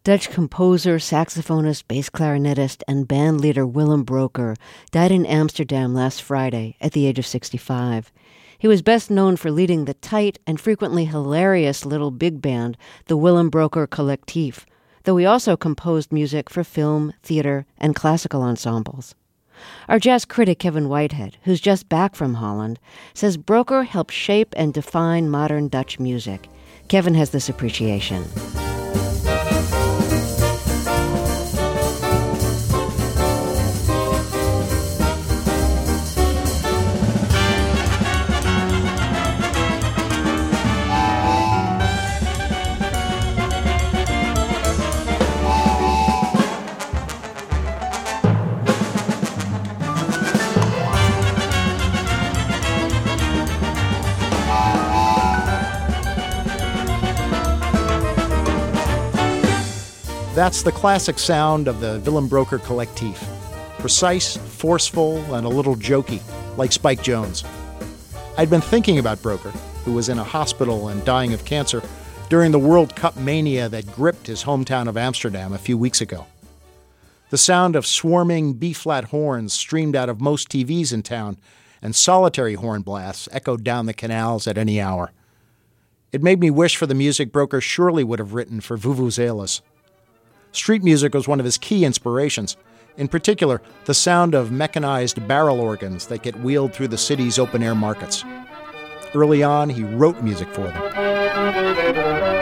Dutch composer, saxophonist, bass clarinetist, and band leader Willem Broker died in Amsterdam last Friday at the age of 65. He was best known for leading the tight and frequently hilarious little big band, the Willem Broker Collectief, though he also composed music for film, theater, and classical ensembles. Our jazz critic Kevin Whitehead, who's just back from Holland, says Broker helped shape and define modern Dutch music. Kevin has this appreciation. That's the classic sound of the Willem Broker Collectief. Precise, forceful, and a little jokey, like Spike Jones. I'd been thinking about Broker, who was in a hospital and dying of cancer during the World Cup mania that gripped his hometown of Amsterdam a few weeks ago. The sound of swarming B-flat horns streamed out of most TVs in town, and solitary horn blasts echoed down the canals at any hour. It made me wish for the music Broker surely would have written for vuvuzelas. Street music was one of his key inspirations, in particular, the sound of mechanized barrel organs that get wheeled through the city's open-air markets. Early on, he wrote music for them.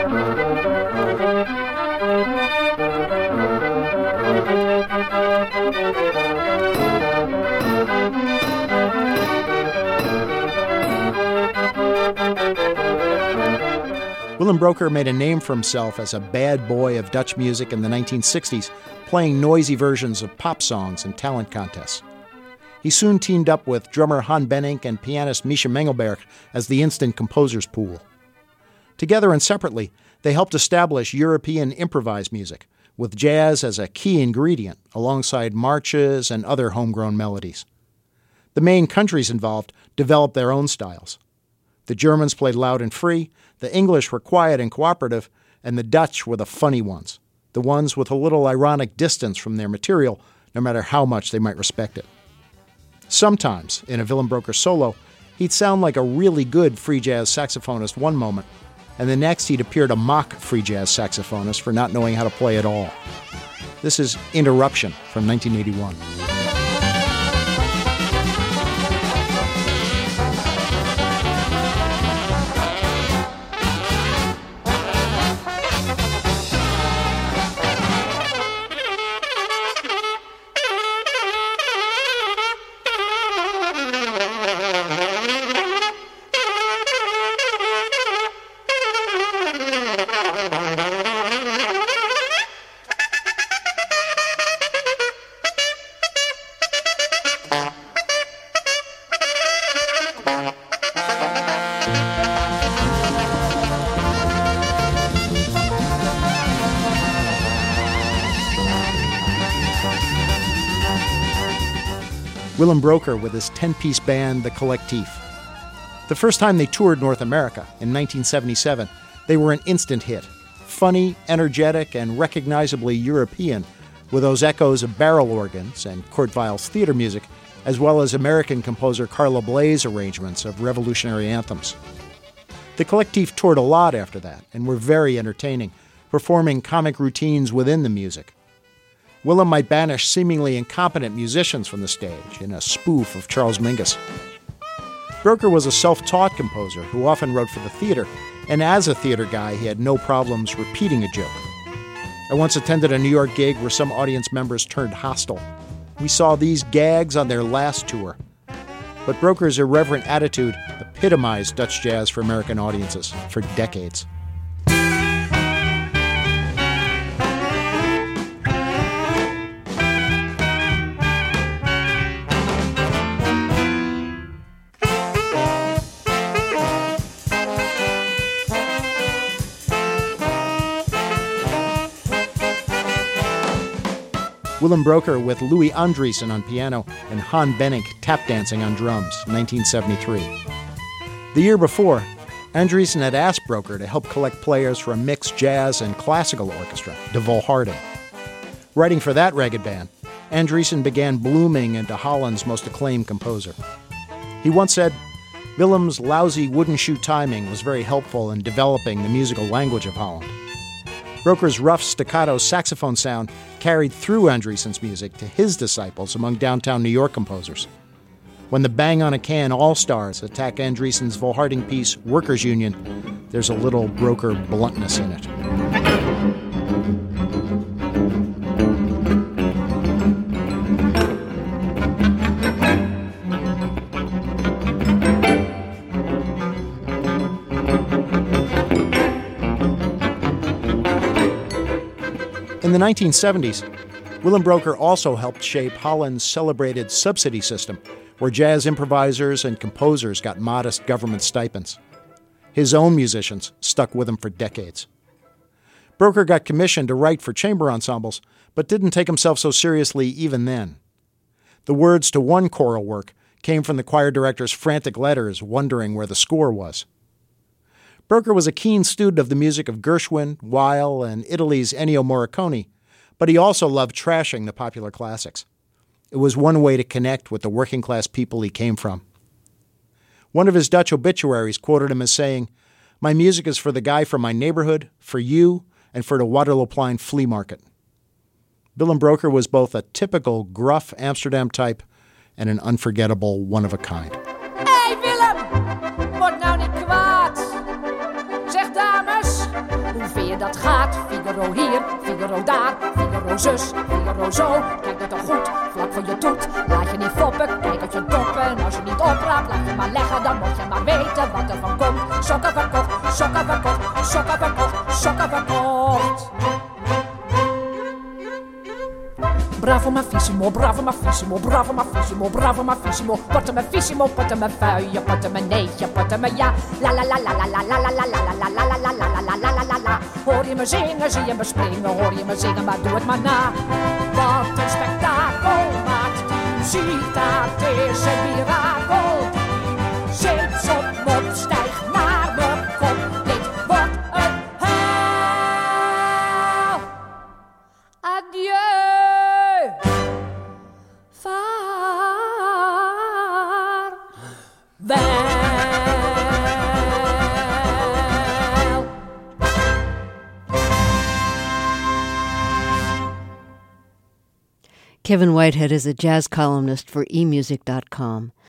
Willem Broker made a name for himself as a bad boy of Dutch music in the 1960s, playing noisy versions of pop songs and talent contests. He soon teamed up with drummer Han Benink and pianist Misha Mengelberg as the Instant Composers Pool. Together and separately, they helped establish European improvised music, with jazz as a key ingredient, alongside marches and other homegrown melodies. The main countries involved developed their own styles. The Germans played loud and free, the English were quiet and cooperative, and the Dutch were the funny ones, the ones with a little ironic distance from their material, no matter how much they might respect it. Sometimes, in a Willem Broker solo, he'd sound like a really good free jazz saxophonist one moment, and the next he'd appear to mock free jazz saxophonists for not knowing how to play at all. This is Interruption from 1981. Willem Broker with his 10-piece band, the Collectief. The first time they toured North America, in 1977, they were an instant hit. Funny, energetic, and recognizably European, with those echoes of barrel organs and Kurt Weill's theater music, as well as American composer Carla Bley's arrangements of revolutionary anthems. The Collectief toured a lot after that, and were very entertaining, performing comic routines within the music. Willem might banish seemingly incompetent musicians from the stage in a spoof of Charles Mingus. Broker was a self-taught composer who often wrote for the theater, and as a theater guy, he had no problems repeating a joke. I once attended a New York gig where some audience members turned hostile. We saw these gags on their last tour. But Broker's irreverent attitude epitomized Dutch jazz for American audiences for decades. Willem Broker with Louis Andriessen on piano and Han Benink tap dancing on drums, 1973. The year before, Andriessen had asked Broker to help collect players for a mixed jazz and classical orchestra, De Volharding. Writing for that ragged band, Andriessen began blooming into Holland's most acclaimed composer. He once said, Willem's lousy wooden shoe timing was very helpful in developing the musical language of Holland. Broker's rough staccato saxophone sound carried through Andriessen's music to his disciples among downtown New York composers. When the Bang on a Can All-Stars attack Andriessen's Volharding piece Workers' Union, there's a little Broker bluntness in it. In the 1970s, Willem Broker also helped shape Holland's celebrated subsidy system, where jazz improvisers and composers got modest government stipends. His own musicians stuck with him for decades. Broker got commissioned to write for chamber ensembles, but didn't take himself so seriously even then. The words to one choral work came from the choir director's frantic letters wondering where the score was. Broker was a keen student of the music of Gershwin, Weill, and Italy's Ennio Morricone, but he also loved trashing the popular classics. It was one way to connect with the working-class people he came from. One of his Dutch obituaries quoted him as saying, "My music is for the guy from my neighborhood, for you, and for the Waterlooplein flea market." Willem Broker was both a typical gruff Amsterdam type and an unforgettable one-of-a-kind. Hey Willem, word nou niet kwaad. Zeg dames, hoe vind je dat gaat? Figaro hier, Figaro daar, Figaro zus, Figaro zo. Kijk dat er goed, vlak voor je toet. Laat je niet foppen, kijk uit je doppen. En als je niet opraapt, laat je maar leggen. Dan moet je maar weten wat er van komt. Sokken verkocht, sokken verkocht, sokken verkocht, sokken verkocht. Bravo mafissimo, bravo mafissimo, bravo mafissimo, bravo mafissimo. Potten me fissimo, potten me vuien, potten me neetje, potten me ja. La la la la la la la la la la la la la la la la la la la la. Hoor je me zingen, zie je me springen, hoor je me zingen, maar doe het maar na. Wat een spektakel maakt die muziek, dat is een mirakel. Zit op mop, stijgt naar de kop, dit wordt een hel. Adieu. Kevin Whitehead is a jazz columnist for emusic.com.